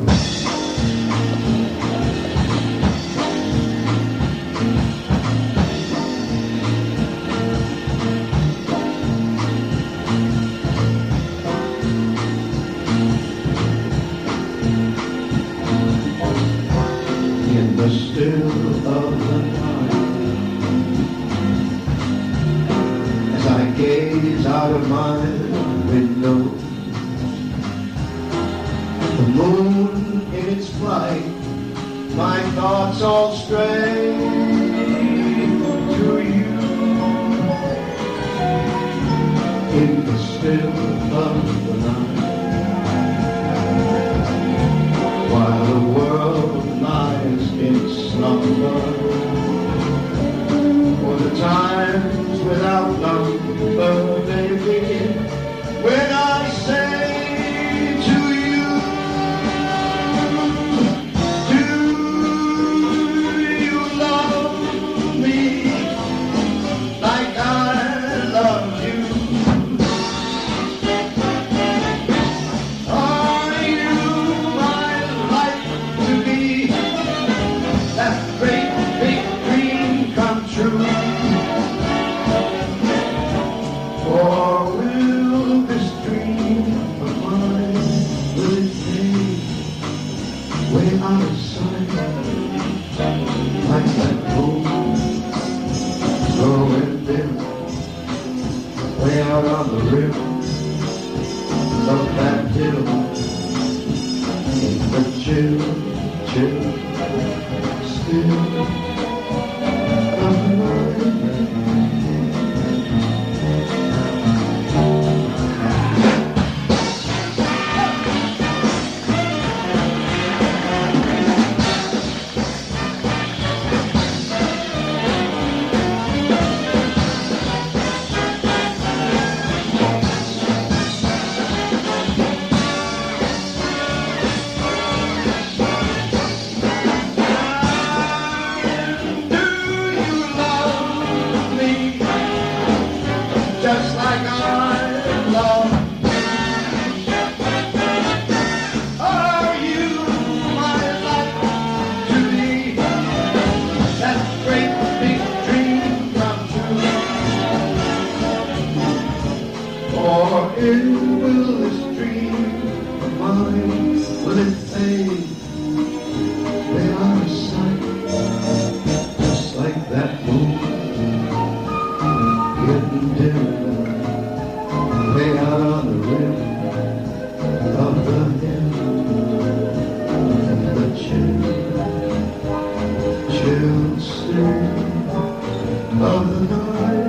In the still of the night, as I gaze out of my window, the moon in its flight, my thoughts all stray to you. In the still of the night, while the world lies in slumber, for the times without number, baby, when I say to you, do you love me like I love you? Are you my life to be, that great big dream come true? Or will this dream of mine, will it fade way out of sight, like that moon growing dim, way out on the rim of that hill, in the chill, chill, still of the night. Just like I love. Are you my life to be, that great big dream come true? Or will this dream of mine, will it fade way out of sight, just like that moon getting dim, way out on the rim of the hill, and the chill, chill still of the night.